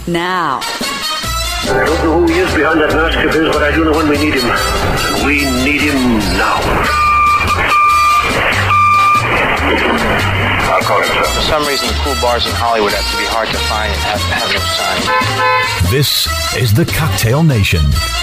now. I don't know who he is behind that mask of his, but I do know when we need him. And we need him now. I'll call him, sir. For some reason, the cool bars in Hollywood have to be hard to find and have no sign. This is the Cocktail Nation.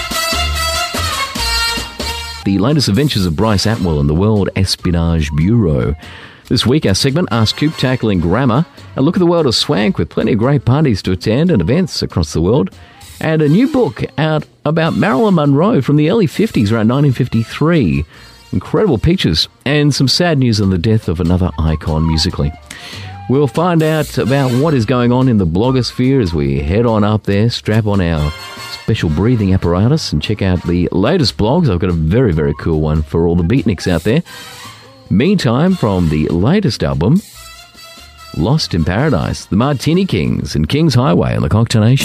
The latest adventures of Bryce Atwell and the World Espionage Bureau. This week, our segment, Ask Coop, tackling grammar, a look at the world of swank with plenty of great parties to attend and events across the world, and a new book out about Marilyn Monroe from the early 50s, around 1953. Incredible pictures, and some sad news on the death of another icon musically. We'll find out about what is going on in the blogosphere as we head on up there, strap on our special breathing apparatus and check out the latest blogs. I've got a very, very cool one for all the beatniks out there. Meantime, from the latest album, Lost in Paradise, the Martini Kings and Kings Highway on the Cocktail Nation.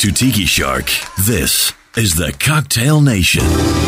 to Tiki Shark. This is the Cocktail Nation.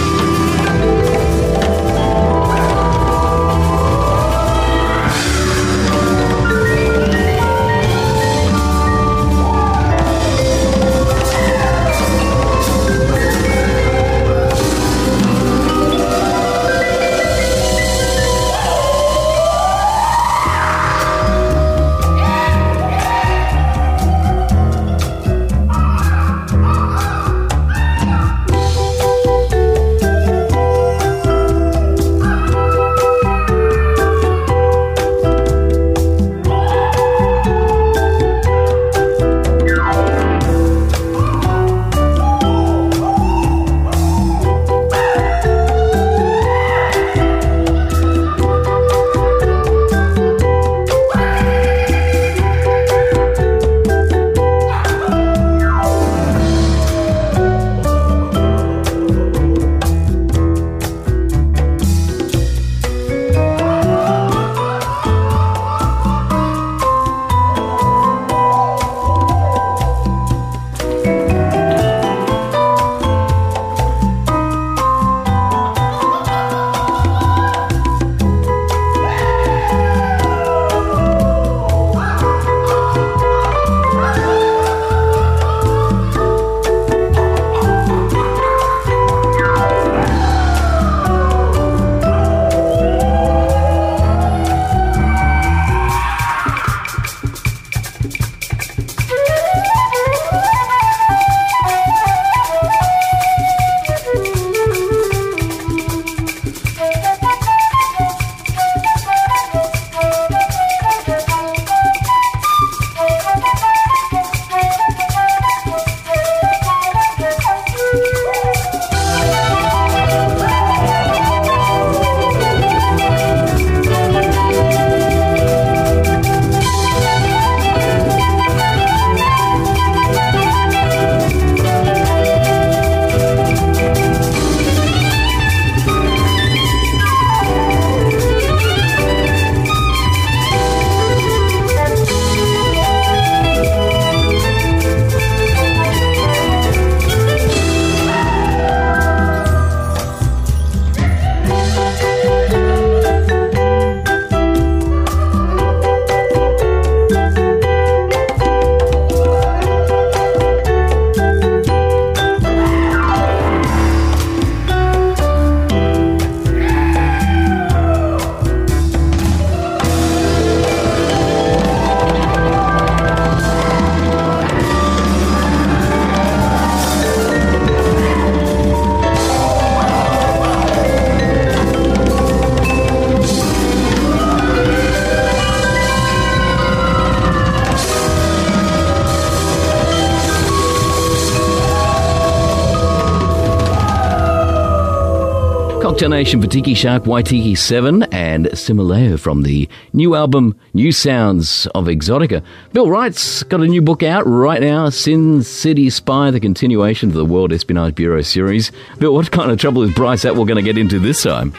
Cocktail Nation for Tiki Shark, Waitiki 7 and Simileo from the new album New Sounds of Exotica. Bill Wright's got a new book out right now, Sin City Spy, the continuation of the World Espionage Bureau series. Bill, what kind of trouble is Bryce Atwell going to get into this time?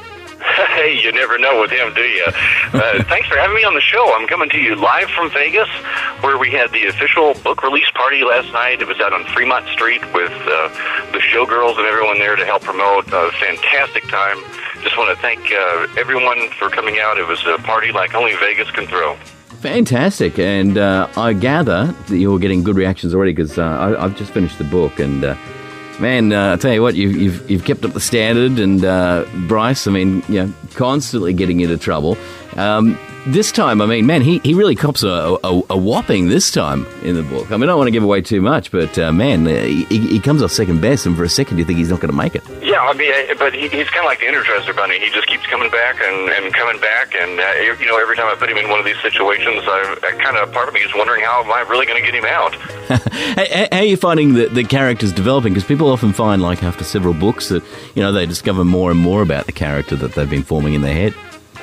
Hey, you never know with him, do you? Thanks for having me on the show. I'm coming to you live from Vegas, where we had the official book release party last night. It was out on Fremont Street with the showgirls and everyone there to help promote. A fantastic time. Just want to thank everyone for coming out. It was a party like only Vegas can throw. Fantastic, and I gather that you're getting good reactions already because I've just finished the book, and man, I tell you what, you've kept up the standard, and Bryce, I mean, you know, constantly getting into trouble. This time, I mean, man, he really cops a whopping this time in the book. I mean, I don't want to give away too much, but man, he comes off second best, and for a second you think he's not going to make it. Yeah, I mean, but he's kind of like the Energizer Bunny. He just keeps coming back and coming back, and you know, every time I put him in one of these situations, I kind of, part of me is wondering, how am I really going to get him out? How are you finding the characters developing? Because people often find, like, after several books that, you know, they discover more and more about the character that they've been forming in their head.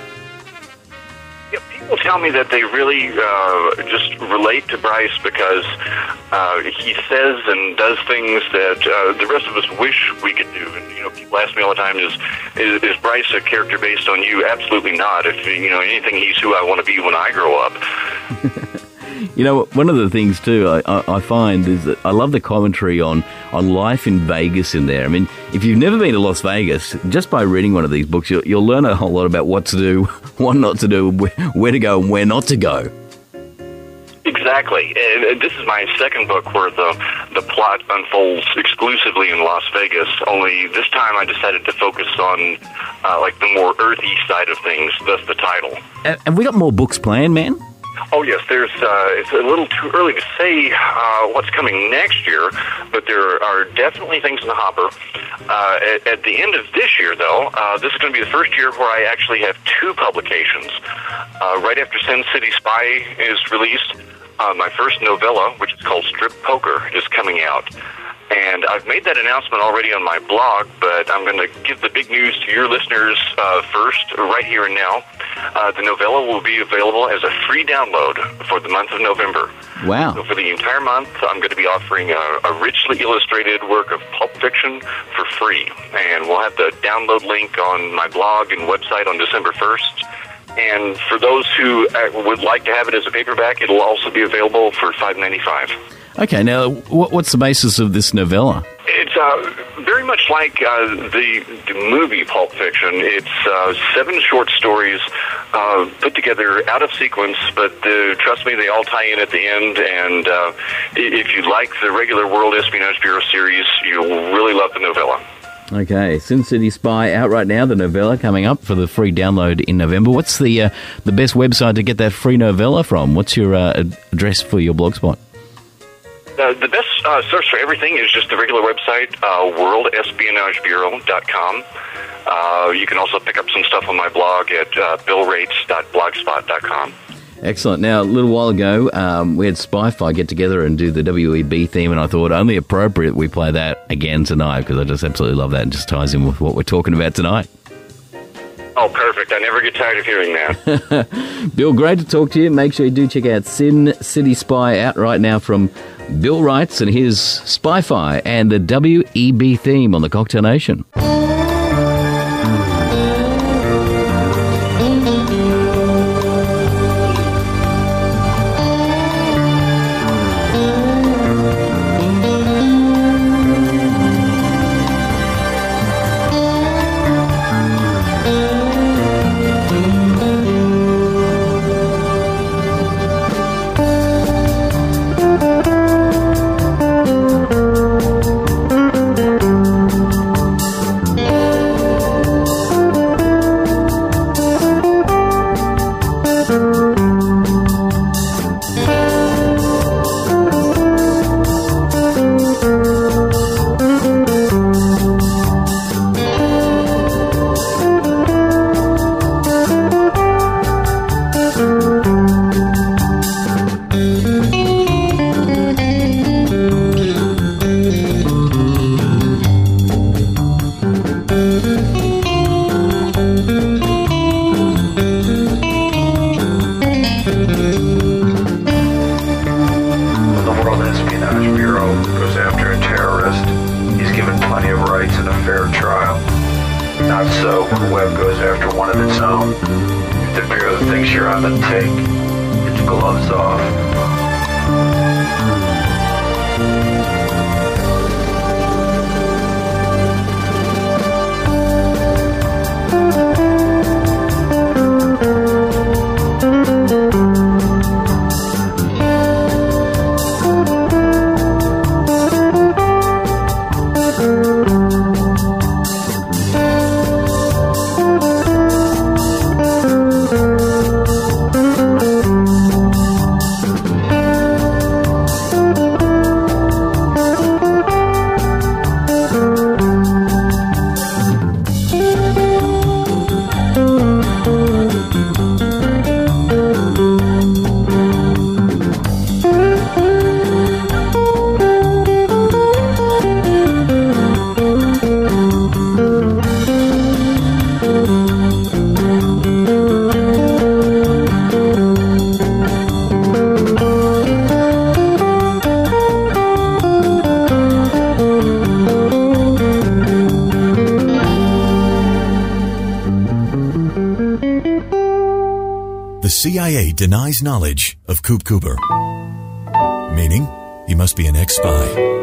People tell me that they really just relate to Bryce because he says and does things that the rest of us wish we could do. And, you know, people ask me all the time, is Bryce a character based on you? Absolutely not. If, you know, anything, he's who I want to be when I grow up. You know, one of the things too I find is that I love the commentary on life in Vegas in there. I mean, if you've never been to Las Vegas, just by reading one of these books, you'll learn a whole lot about what to do, what not to do, where to go and where not to go. Exactly. And this is my second book where the plot unfolds exclusively in Las Vegas, only this time I decided to focus on like the more earthy side of things, thus the title. Have we got more books planned, man? Oh, yes. There's. It's a little too early to say what's coming next year, but there are definitely things in the hopper. At the end of this year, though, this is going to be the first year where I actually have two publications. Right after Sin City Spy is released, my first novella, which is called Strip Poker, is coming out. And I've made that announcement already on my blog, but I'm going to give the big news to your listeners first, right here and now. The novella will be available as a free download for the month of November. Wow. So for the entire month, I'm going to be offering a richly illustrated work of pulp fiction for free. And we'll have the download link on my blog and website on December 1st. And for those who would like to have it as a paperback, it'll also be available for $5.95. Okay, now, what's the basis of this novella? It's very much like the movie Pulp Fiction. It's 7 short stories put together out of sequence, but trust me, they all tie in at the end. And if you like the regular World Espionage Bureau series, you'll really love the novella. Okay, Sin City Spy out right now, the novella coming up for the free download in November. What's the best website to get that free novella from? What's your address for your blogspot? The best source for everything is just the regular website, worldespionagebureau.com. You can also pick up some stuff on my blog at billrates.blogspot.com. Excellent. Now, a little while ago, we had Spy-Fi get together and do the WEB theme, and I thought only appropriate we play that again tonight because I just absolutely love that and just ties in with what we're talking about tonight. Oh, perfect. I never get tired of hearing that. Bill, great to talk to you. Make sure you do check out Sin City Spy out right now from Bill Wrights and his Spy-Fi and the WEB theme on the Cocktail Nation. The CIA denies knowledge of Coop Cooper. meaning he must be an ex-spy.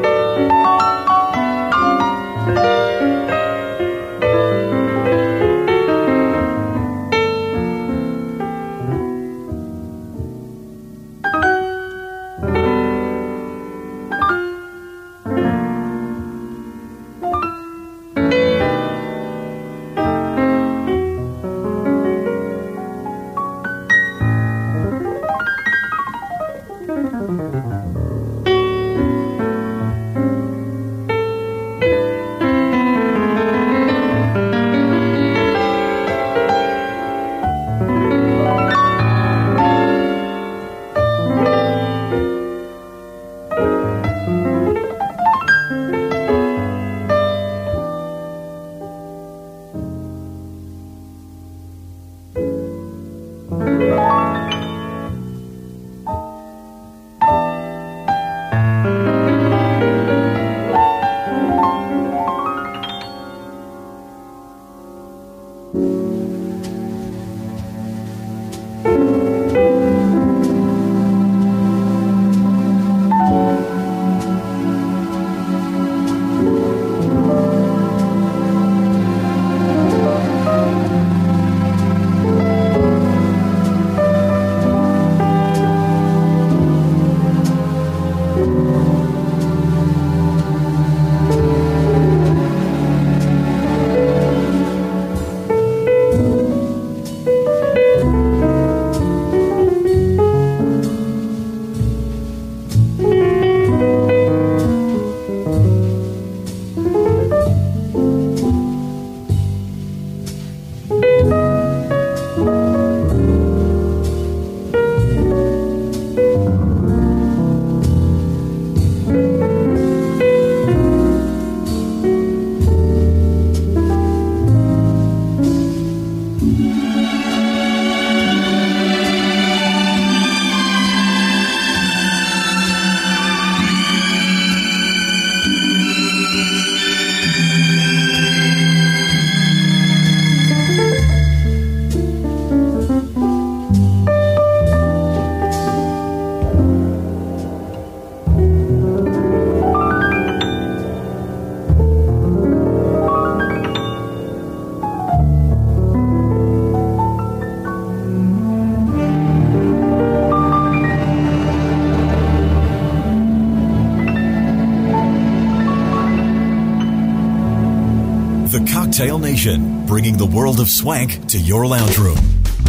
Cocktail Nation, bringing the world of swank to your lounge room.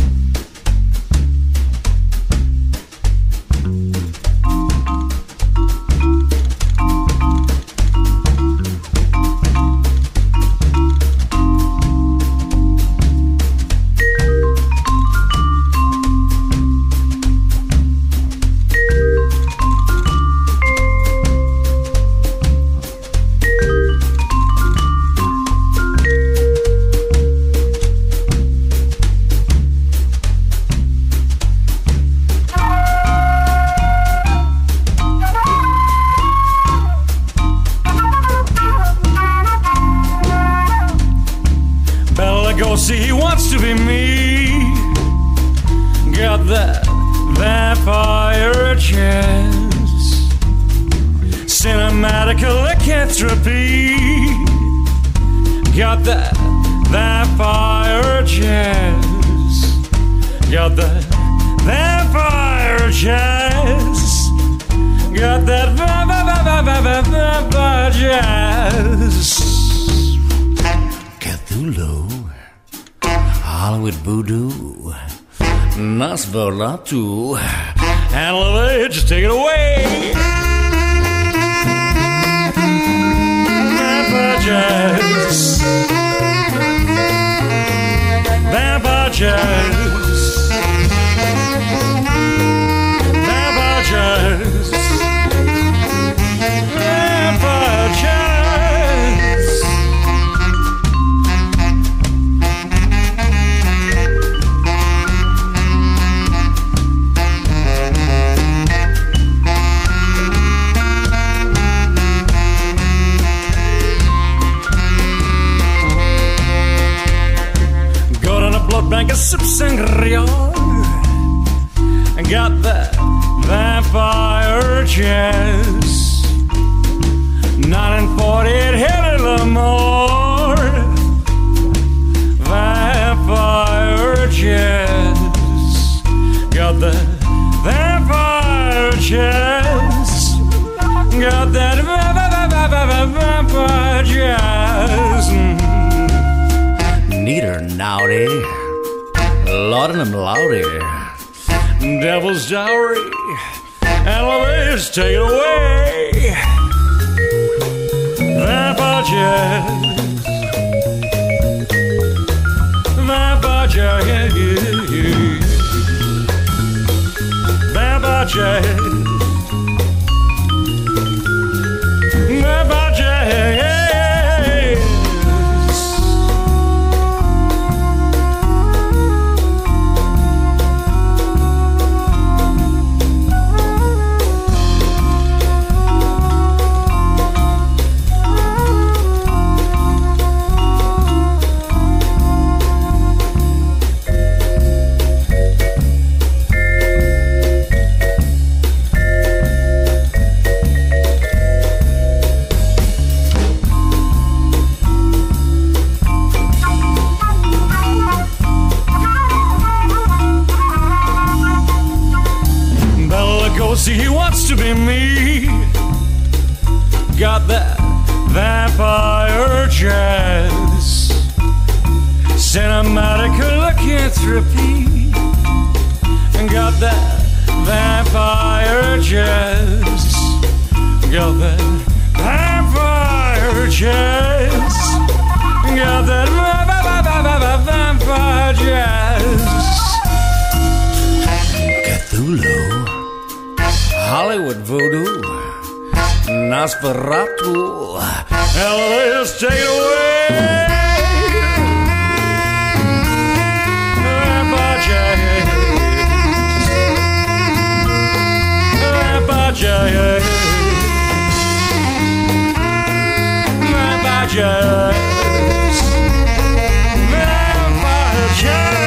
Nosferatu, and Lily, just take it away. Vampire Jazz, Vampire Jazz, Vampire Jazz, Vampire Jazz. Bank of sip sangria, and got that vampire jazz. 940 at Helen Lamore. Vampire jazz. Got that vampire jazz. Got that vampire jazz. Neater naughty. Laudanum loudy. Devil's dowry. Elevators, take it away. Vampire jazz. Vampire jazz. Vampire jazz. Vampire jazz. He wants to be me. Got that vampire jazz. Cinematic lycanthropy. Got that vampire jazz. Got that vampire jazz. Got that vampire jazz. Cthulhu. Hollywood voodoo, Nosferatu, elevators take it away. Vampire jazz, vampire jazz, vampire jazz, vampire jazz.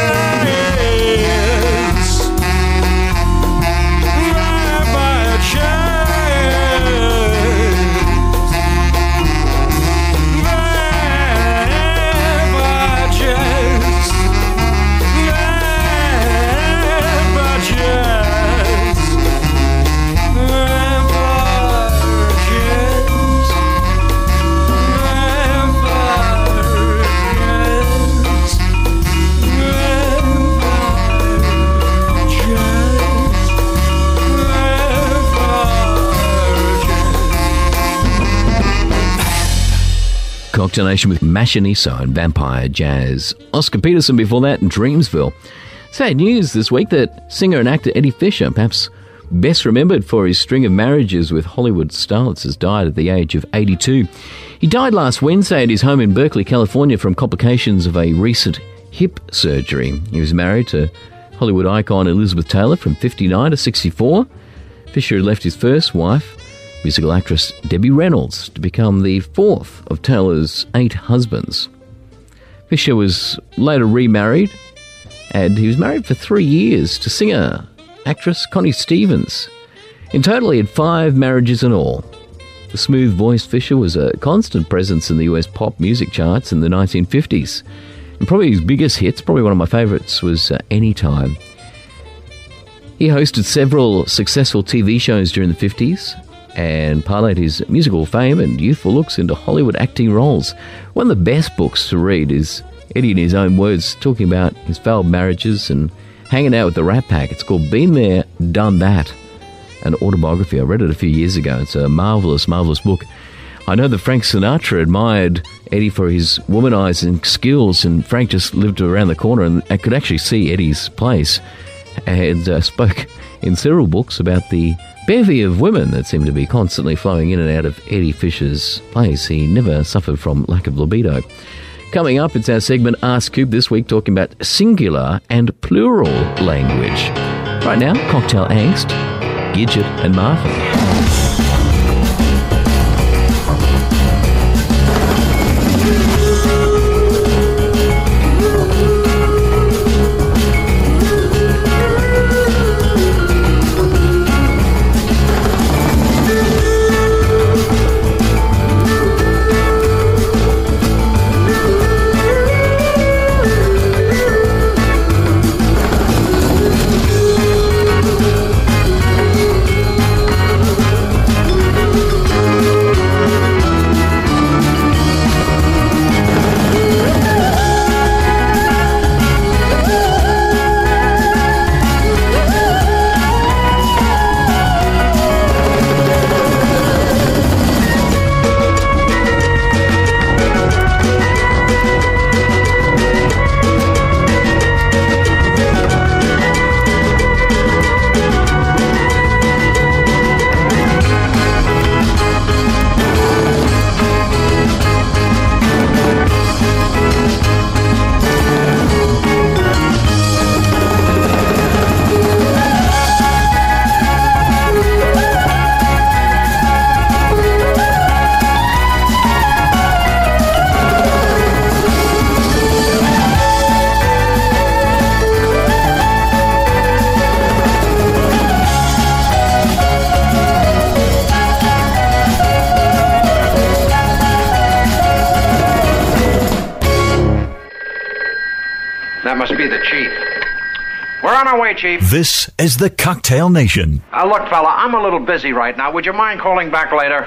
Cocktail Nation with Machiniso and Vampire Jazz. Oscar Peterson before that in Dreamsville. Sad news this week that singer and actor Eddie Fisher, perhaps best remembered for his string of marriages with Hollywood starlets, has died at the age of 82. He died last Wednesday at his home in Berkeley, California from complications of a recent hip surgery. He was married to Hollywood icon Elizabeth Taylor from 59 to 64. Fisher had left his first wife, musical actress Debbie Reynolds, to become the fourth of Taylor's 8 husbands. Fisher was later remarried, and he was married for 3 years to singer actress Connie Stevens. In total, he had 5 marriages in all. The smooth-voiced Fisher was a constant presence in the US pop music charts in the 1950s. And probably his biggest hits, probably one of my favourites, was Anytime. He hosted several successful TV shows during the 50s and parlayed his musical fame and youthful looks into Hollywood acting roles. One of the best books to read is Eddie, in his own words, talking about his failed marriages and hanging out with the Rat Pack. It's called Been There, Done That, an autobiography. I read it a few years ago. It's a marvellous, marvellous book. I know that Frank Sinatra admired Eddie for his womanizing skills, and Frank just lived around the corner and I could actually see Eddie's place, and spoke in several books about the bevy of women that seemed to be constantly flowing in and out of Eddie Fisher's place. He never suffered from lack of libido. Coming up, it's our segment Ask Coop this week, talking about singular and plural language. Right now, Cocktail Angst, Gidget and Marvin. must be the chief. We're on our way, Chief. This is the Cocktail Nation. Look, fella, I'm a little busy right now. Would you mind calling back later?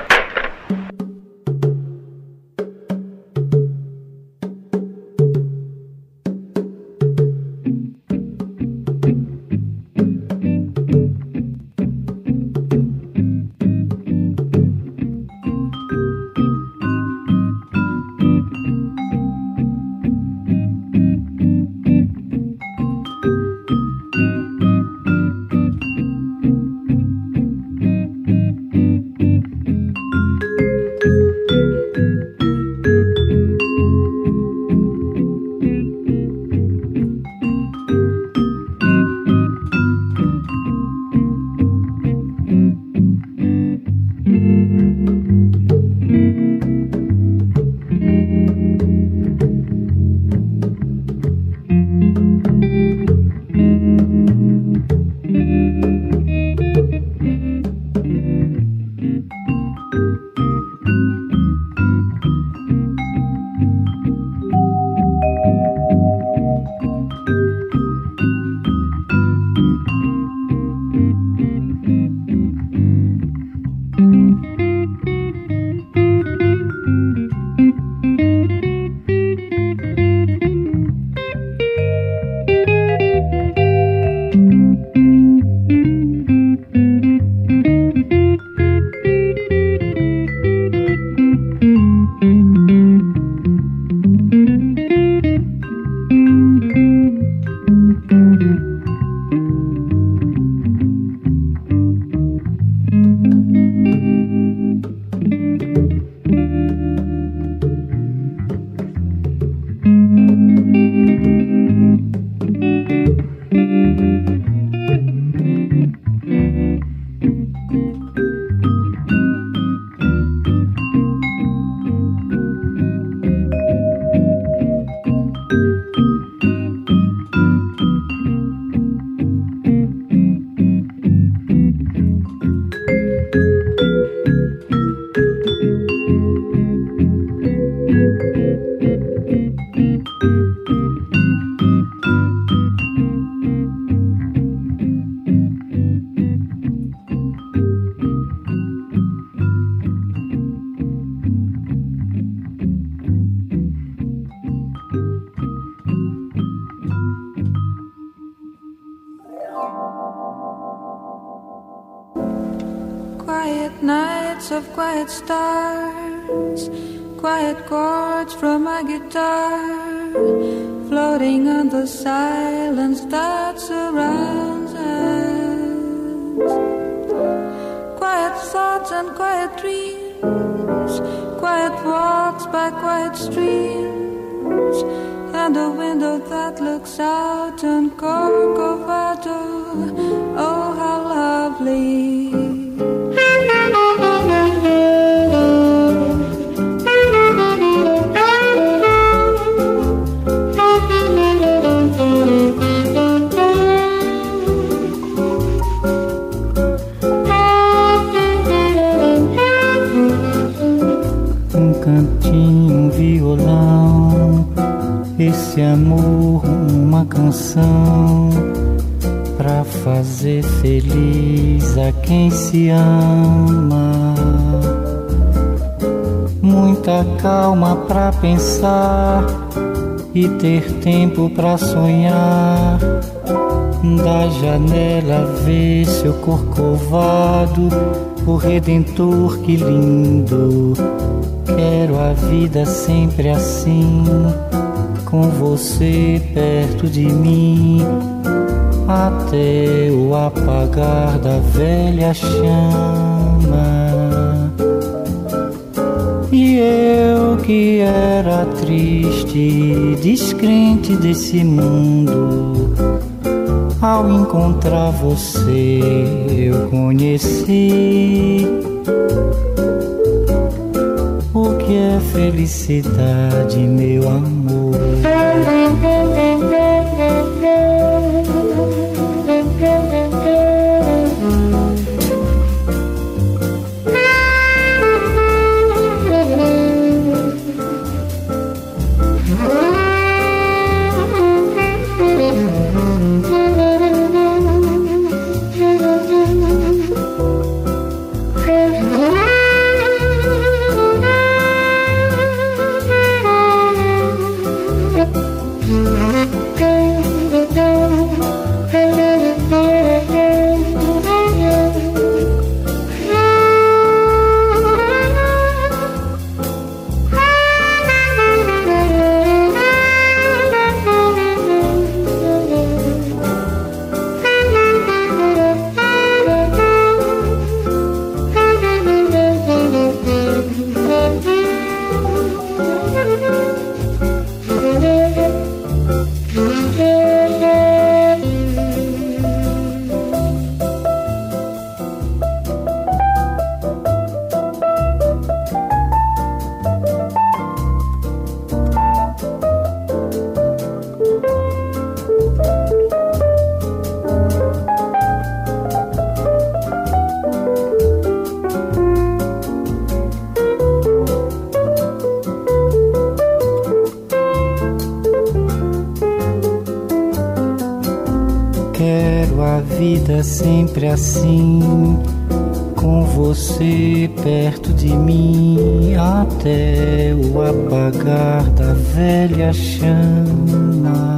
Quiet nights of quiet stars, quiet chords from my guitar, floating on the silence that surrounds us. Quiet thoughts and quiet dreams, quiet walks by quiet streams, and a window that looks out on Corcovado. Oh, how lovely. Cantinho, um violão, esse amor, uma canção pra fazer feliz a quem se ama. Muita calma pra pensar e ter tempo pra sonhar. Da janela ver seu corcovado, o Redentor, que lindo. Quero a vida sempre assim, com você perto de mim, até o apagar da velha chama. E eu que era triste, descrente desse mundo, ao encontrar você eu conheci o que é felicidade, meu amor. vida sempre assim, com você perto de mim, até o apagar da velha chama.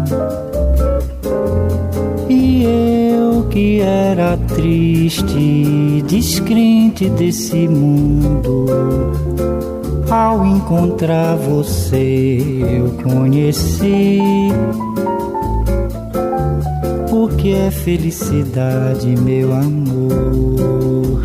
E eu que era triste, descrente desse mundo, ao encontrar você eu conheci o que é felicidade, meu amor.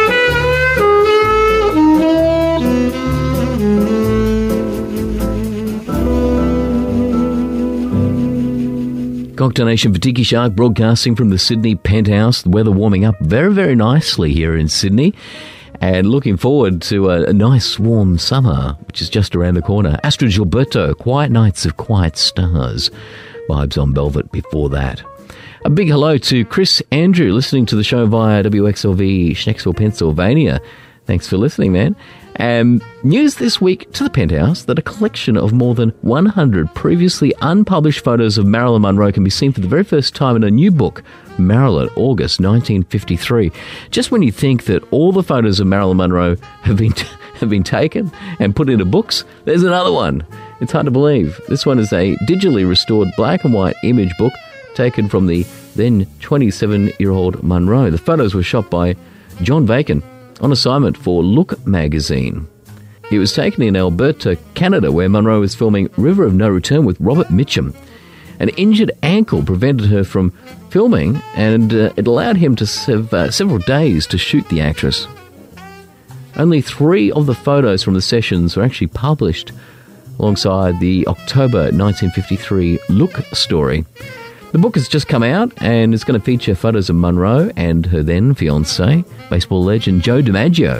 Cocktail Nation for Tiki Shark, broadcasting from the Sydney penthouse. The weather warming up very, very nicely here in Sydney. And looking forward to a nice warm summer, which is just around the corner. Astrid Gilberto, Quiet Nights of Quiet Stars. Vibes on Velvet before that. A big hello to Chris Andrew, listening to the show via WXLV, Schnecksville, Pennsylvania. Thanks for listening, man. News this week to the penthouse that a collection of more than 100 previously unpublished photos of Marilyn Monroe can be seen for the very first time in a new book, Marilyn, August 1953. Just when you think that all the photos of Marilyn Monroe have been taken and put into books, there's another one. It's hard to believe. This one is a digitally restored black and white image book taken from the then 27-year-old Monroe. The photos were shot by John Bacon on assignment for Look magazine. It was taken in Alberta, Canada, where Monroe was filming River of No Return with Robert Mitchum. An injured ankle prevented her from filming, and it allowed him to have several days to shoot the actress. Only 3 of the photos from the sessions were actually published alongside the October 1953 Look story. The book has just come out, and it's going to feature photos of Monroe and her then-fiancé, baseball legend Joe DiMaggio.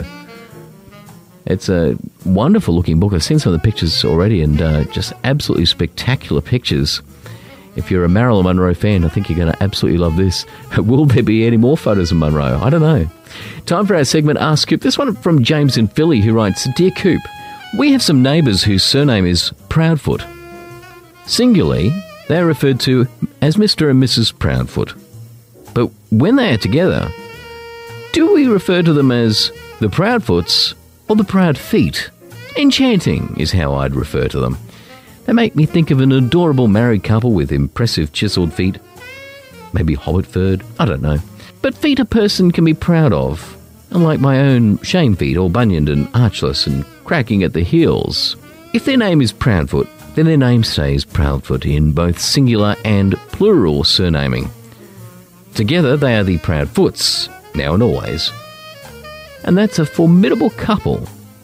It's a wonderful-looking book. I've seen some of the pictures already, and just absolutely spectacular pictures. If you're a Marilyn Monroe fan, I think you're going to absolutely love this. Will there be any more photos of Monroe? I don't know. Time for our segment, Ask Coop. This one from James in Philly, who writes, Dear Coop, we have some neighbours whose surname is Proudfoot. Singularly, they are referred to as Mr. and Mrs. Proudfoot. But when they are together, do we refer to them as the Proudfoots or the Proud Feet? Enchanting is how I'd refer to them. They make me think of an adorable married couple with impressive chiselled feet. Maybe hobbit-furred, I don't know. But feet a person can be proud of, unlike my own shame feet, all bunioned and archless and cracking at the heels. If their name is Proudfoot, then their name stays Proudfoot in both singular and plural surnaming. Together they are the Proudfoots, now and always. And that's a formidable couple.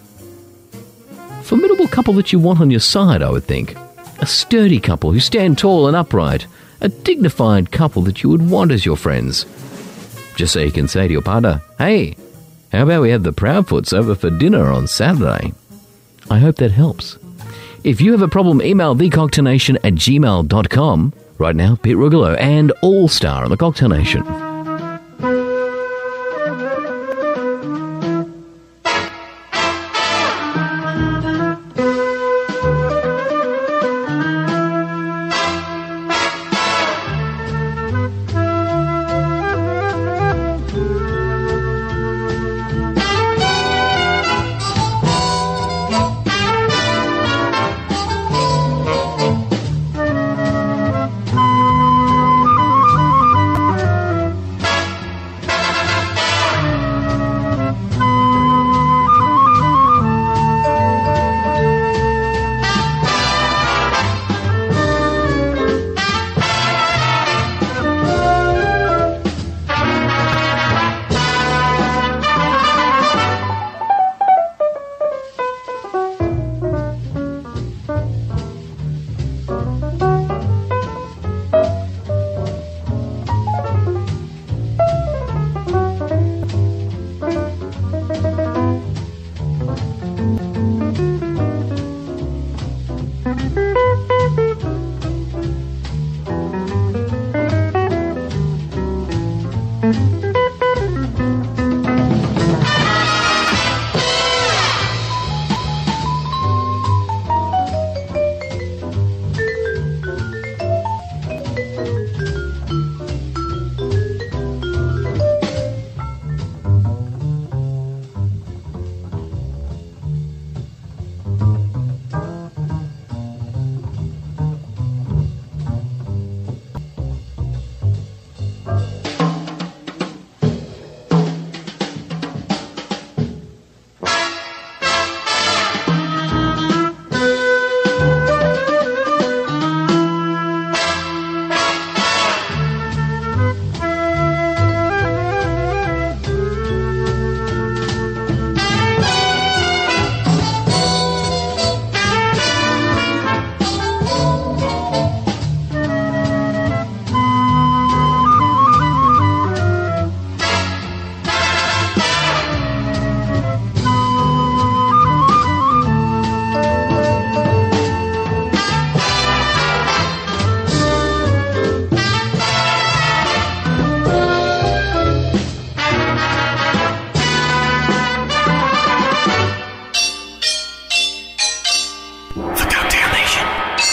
Formidable couple that you want on your side, I would think. A sturdy couple who stand tall and upright. A dignified couple that you would want as your friends. Just so you can say to your partner, hey, how about we have the Proudfoots over for dinner on Saturday? I hope that helps. If you have a problem, email thecocktailnation@gmail.com. Right now, Pete Rugolo and All Star on the Cocktail Nation. The Cocktail Nation.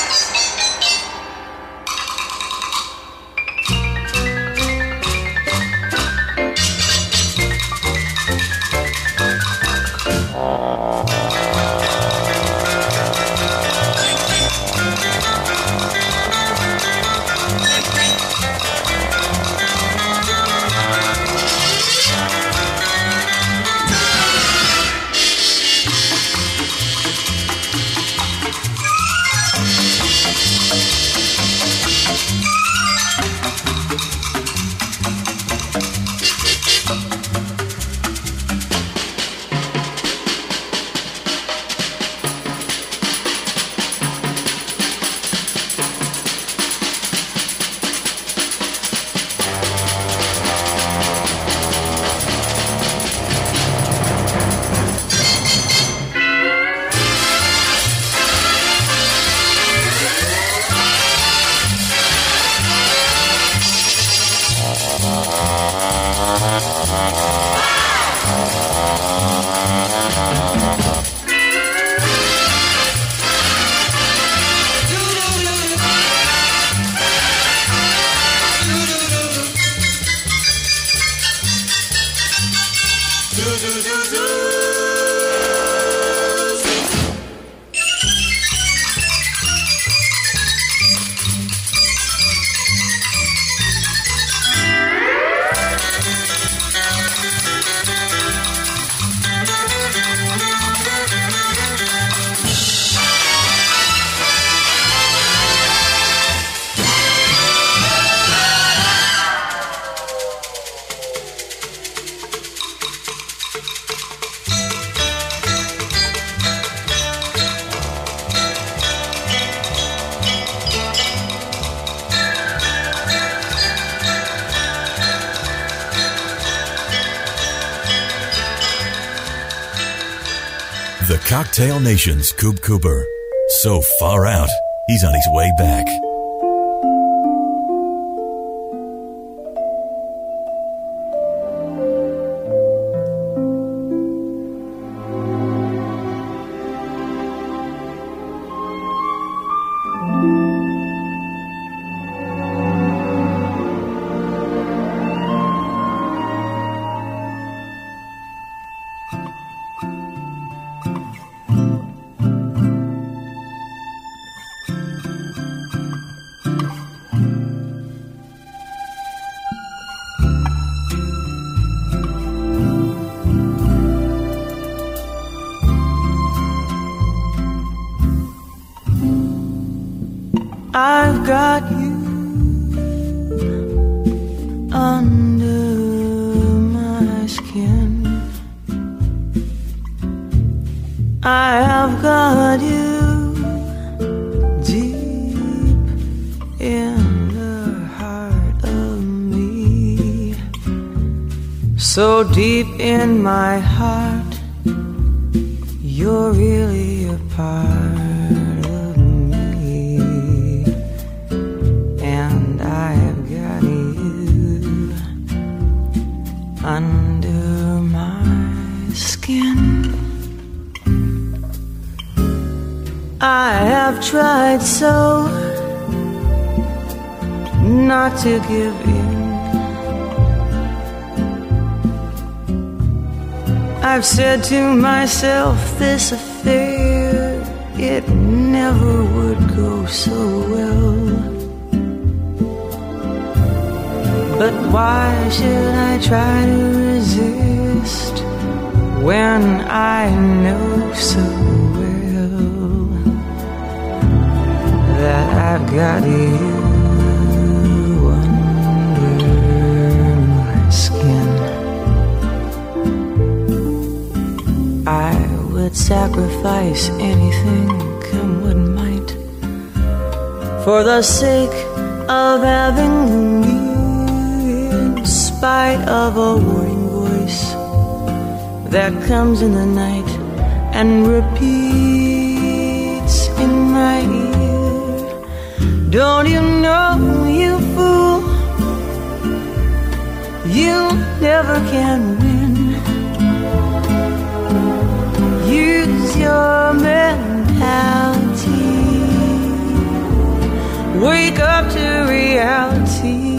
The Cocktail Nation's Coop Cooper. So far out, he's on his way back. I've got you under my skin. I have got you deep in the heart of me. So deep in my heart, you're really a part. Under my skin, I have tried so not to give in. I've said to myself, this affair, it never would go so well. But why should I try to resist when I know so well that I've got you under my skin? I would sacrifice anything, come what might, for the sake of having you. In spite of a warning voice that comes in the night and repeats in my ear, don't you know, you fool, you never can win. Use your mentality wake up to reality.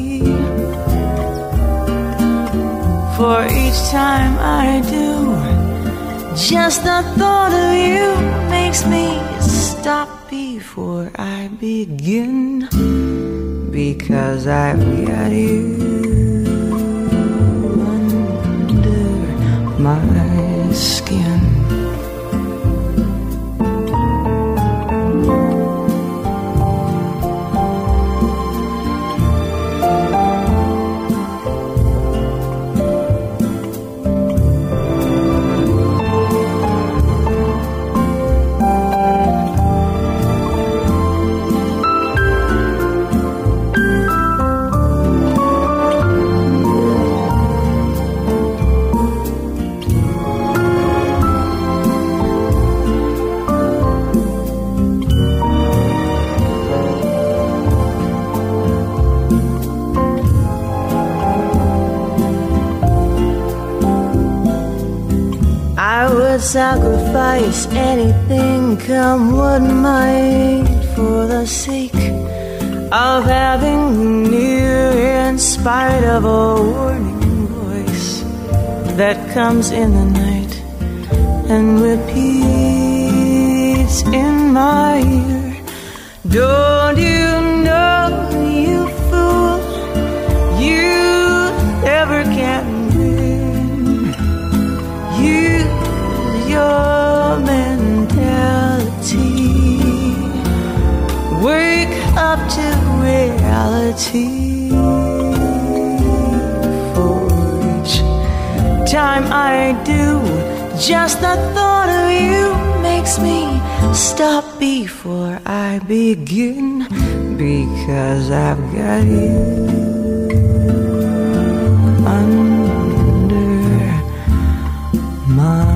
For each time I do, just the thought of you makes me stop before I begin, because I've got you under my skin. Sacrifice anything, come what might, for the sake of having you near, in spite of a warning voice that comes in the night and repeats in my ear. Don't you know, you fool, you never can win. You your mentality, wake up to reality. For each time I do, just the thought of you makes me stop before I begin, because I've got you under my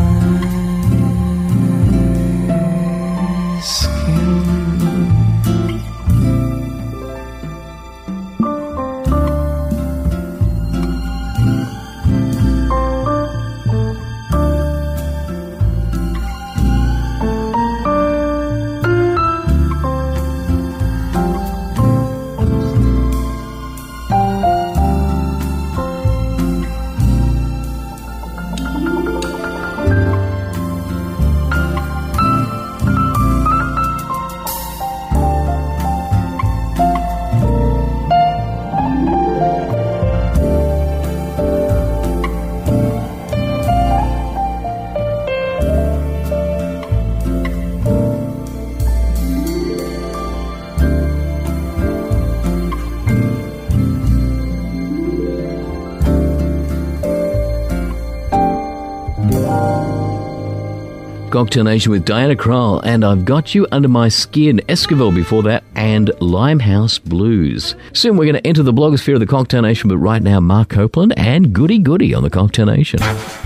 Cocktail Nation with Diana Krall and I've Got You Under My Skin. Esquivel before that and Limehouse Blues. Soon we're going to enter the blogosphere of the Cocktail Nation, but right now Mark Copeland and Goody Goody on the Cocktail Nation.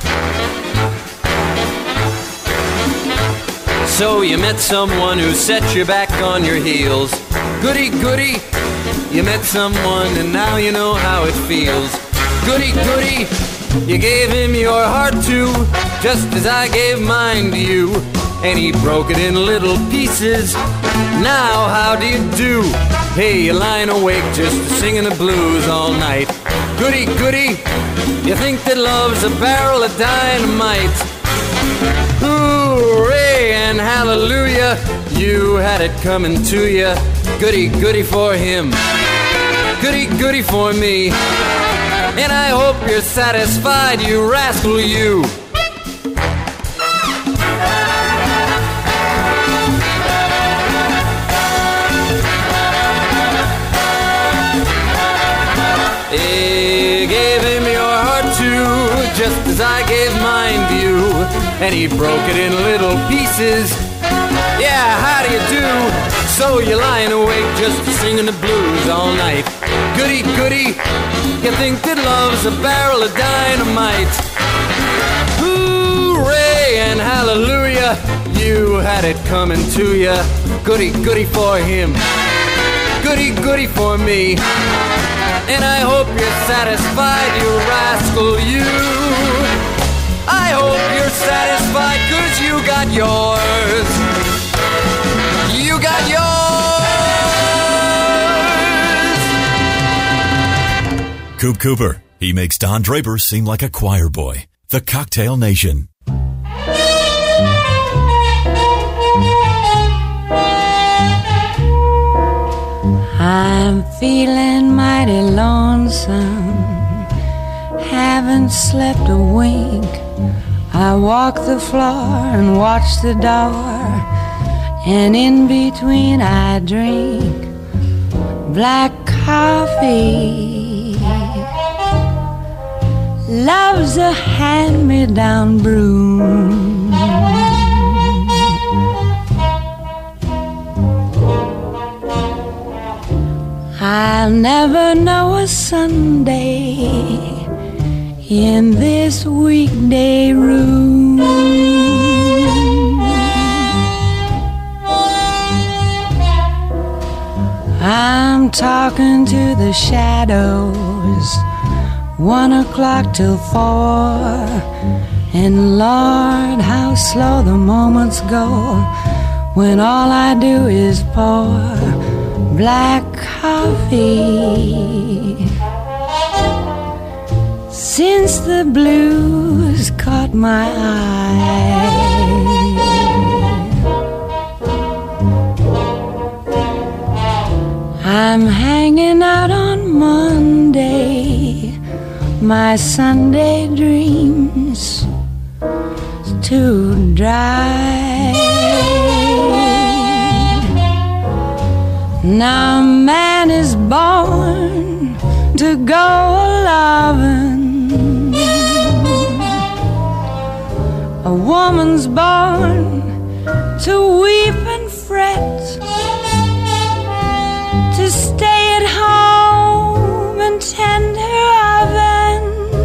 So you met someone who set you back on your heels. Goody goody, you met someone and now you know how it feels. Goody goody, you gave him your heart too, just as I gave mine to you, and he broke it in little pieces. Now how do you do? Hey, you're lying awake just singing the blues all night. Goody goody, you think that love's a barrel of dynamite. Hooray and hallelujah, you had it coming to you. Goody goody for him, goody goody for me, and I hope you're satisfied, you rascal you. You gave him your heart too, just as I gave mine to you, and he broke it in little pieces. Yeah, how do you do? So you're lying awake just singing the blues all night. Goody goody, you think that love's a barrel of dynamite. Hooray and hallelujah, you had it coming to you. Goody goody for him, goody goody for me, and I hope you're satisfied, you rascal you. I hope you're satisfied, 'cause you got yours. You got yours. Coop Cooper. He makes Don Draper seem like a choir boy. The Cocktail Nation. I'm feeling mighty lonesome, haven't slept a wink. I walk the floor and watch the door, and in between I drink black coffee. Love's a hand-me-down broom. I'll never know a Sunday in this weekday room. I'm talking to the shadows, 1 o'clock till 4, and Lord, how slow the moments go when all I do is pour black coffee. Since the blues caught my eye, I'm hanging out on Monday, my Sunday dreams too dry. Now man is born to go a-lovin', a woman's born to weep and fret, to stay at home and tend her oven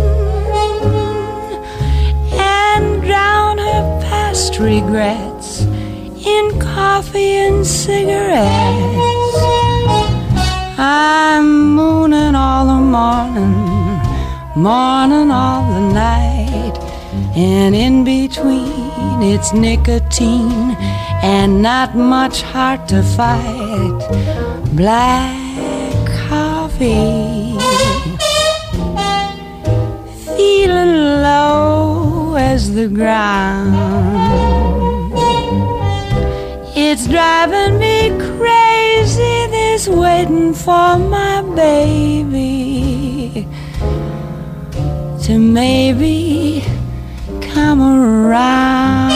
and drown her past regrets in coffee and cigarettes. I'm mooning all the morning, morning all the night, and in between it's nicotine and not much heart to fight. Black coffee, feeling low as the ground. It's driving me crazy, this waiting for my baby to maybe come around.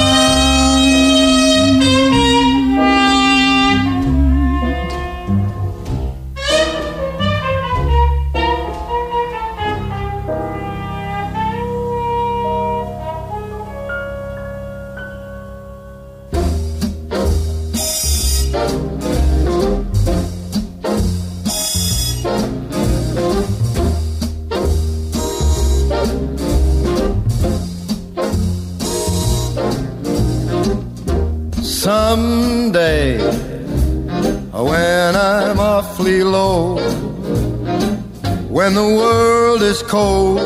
Someday, when I'm awfully low, when the world is cold,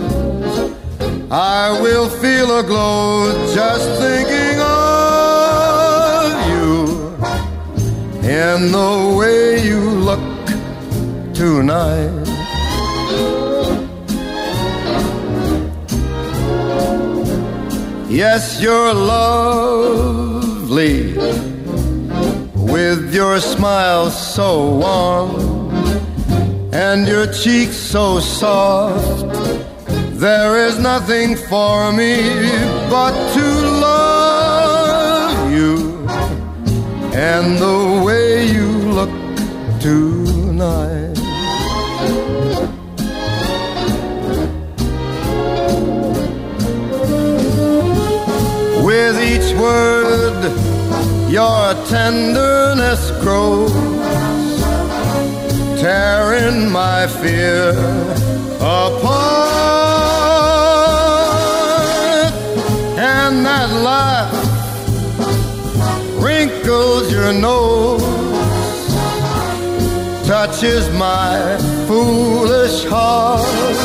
I will feel a glow just thinking of you and the way you look tonight. Yes, you're lovely, with your smile so warm and your cheeks so soft. There is nothing for me but to love you and the way you look tonight. With each word, your tenderness grows, tearing my fear apart. And that laugh wrinkles your nose, touches my foolish heart.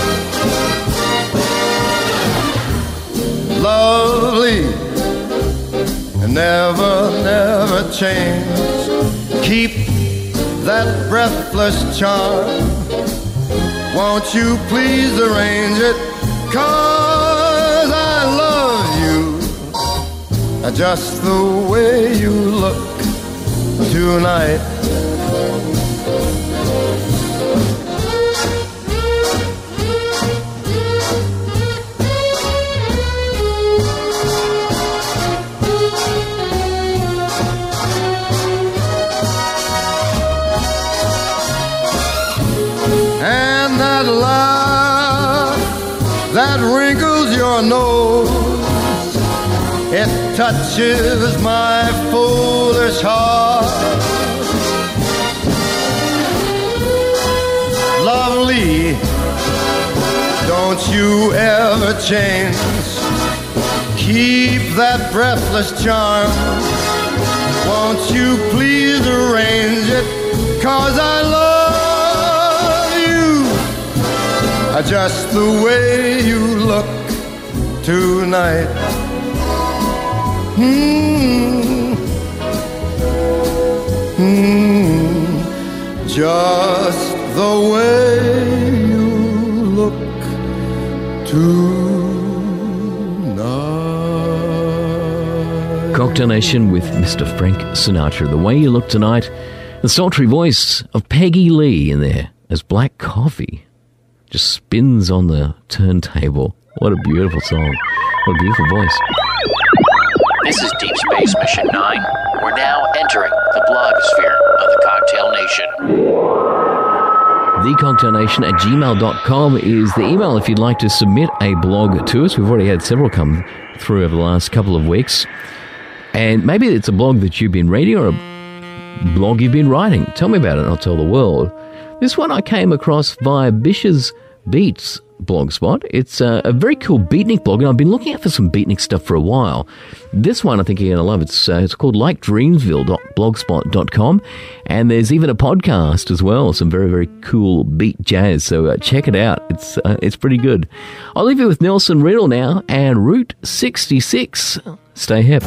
Lovely, never, never change. Keep that breathless charm Won't you please arrange it? 'Cause I love you just the way you look tonight. And that laugh that wrinkles your nose, it touches my foolish heart. Lovely, don't you ever change. Keep that breathless charm. Won't you please arrange it? 'Cause I love just the way you look tonight. Just the way you look tonight. Cocktail Nation with Mr. Frank Sinatra. The way you look tonight. The sultry voice of Peggy Lee in there as Black Coffee just spins on the turntable. What a beautiful song. What a beautiful voice. This is Deep Space Mission 9. We're now entering the blogosphere of the Cocktail Nation. TheCocktailNation@gmail.com is the email if you'd like to submit a blog to us. We've already had several come through over the last couple of weeks. And maybe it's a blog that you've been reading or a blog you've been writing. Tell me about it and I'll tell the world. This one I came across via Bish's Beats blogspot. It's a very cool beatnik blog, and I've been looking out for some beatnik stuff for a while. This one I think you're going to love. It's called likedreamsville.blogspot.com, and there's even a podcast as well, some very, very cool beat jazz, so check it out. It's pretty good. I'll leave you with Nelson Riddle now and Route 66. Stay hip.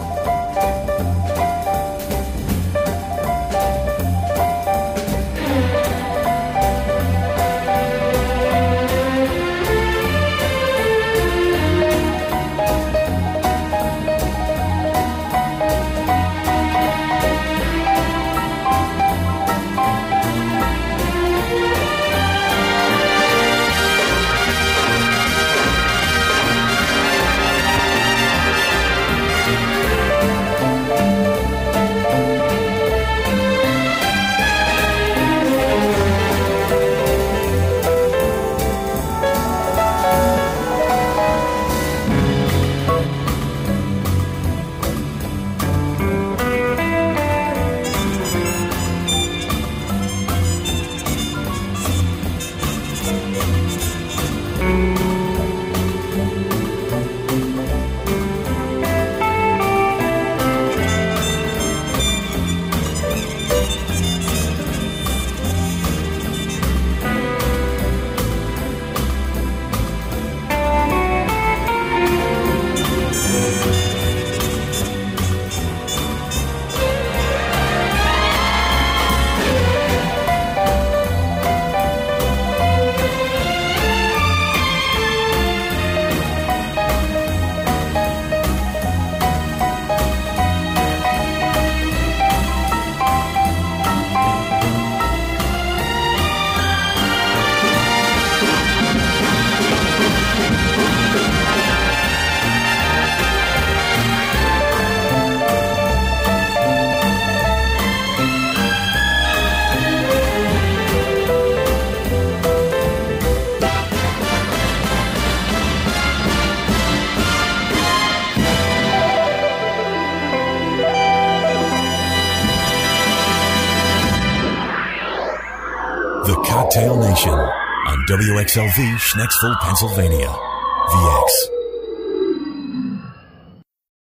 The Cocktail Nation on WXLV, Schnecksville, Pennsylvania. VX.